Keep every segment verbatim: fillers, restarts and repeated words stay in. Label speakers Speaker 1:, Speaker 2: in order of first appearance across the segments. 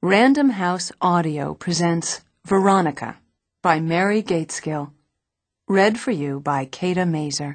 Speaker 1: Random House Audio presents Veronica by Mary Gateskill. Read for you by Kata Mazer.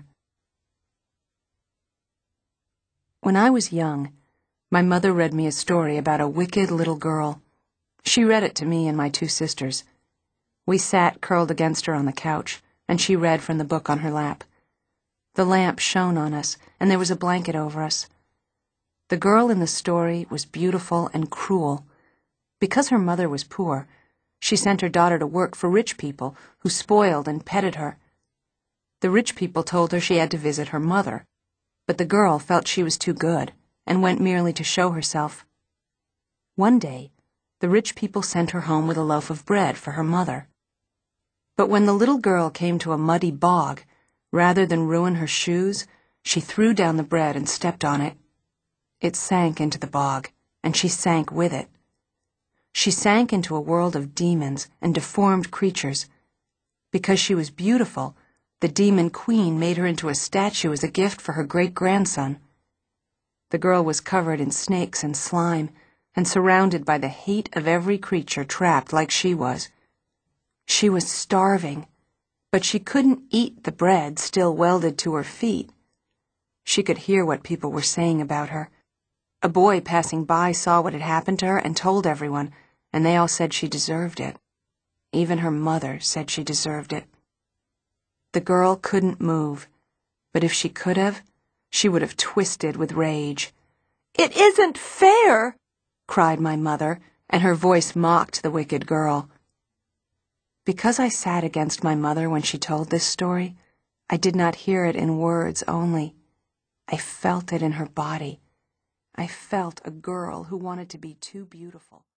Speaker 1: When I was young, my mother read me a story about a wicked little girl. She read it to me and my two sisters. We sat curled against her on the couch, and she read from the book on her lap. The lamp shone on us, and there was a blanket over us. The girl in the story was beautiful and cruel. Because her mother was poor, she sent her daughter to work for rich people who spoiled and petted her. The rich people told her she had to visit her mother, but the girl felt she was too good and went merely to show herself. One day, the rich people sent her home with a loaf of bread for her mother. But when the little girl came to a muddy bog, rather than ruin her shoes, she threw down the bread and stepped on it. It sank into the bog, and she sank with it. She sank into a world of demons and deformed creatures. Because she was beautiful, the demon queen made her into a statue as a gift for her great-grandson. The girl was covered in snakes and slime, and surrounded by the hate of every creature trapped like she was. She was starving, but she couldn't eat the bread still welded to her feet. She could hear what people were saying about her. A boy passing by saw what had happened to her and told everyone, and they all said she deserved it. Even her mother said she deserved it. The girl couldn't move, but if she could have, she would have twisted with rage. "It isn't fair!" cried my mother, and her voice mocked the wicked girl. Because I sat against my mother when she told this story, I did not hear it in words only. I felt it in her body. I felt a girl who wanted to be too beautiful.